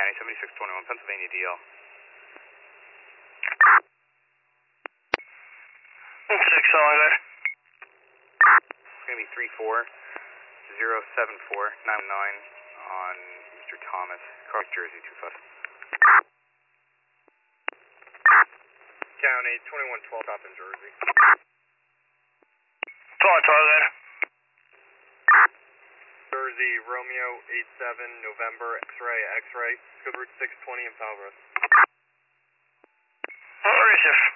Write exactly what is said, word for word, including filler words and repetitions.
County, seventy-six twenty-one, Pennsylvania D L. six, elevator. It's going to be three four zero seven four nine nine on Mister Thomas, Clark, Jersey, two five. County, twenty-one twelve, stop in Jersey. twelve, elevator. Jersey, Romeo, eight seven, November, X-ray, X-ray, good route six twenty in Falbrook. What is it?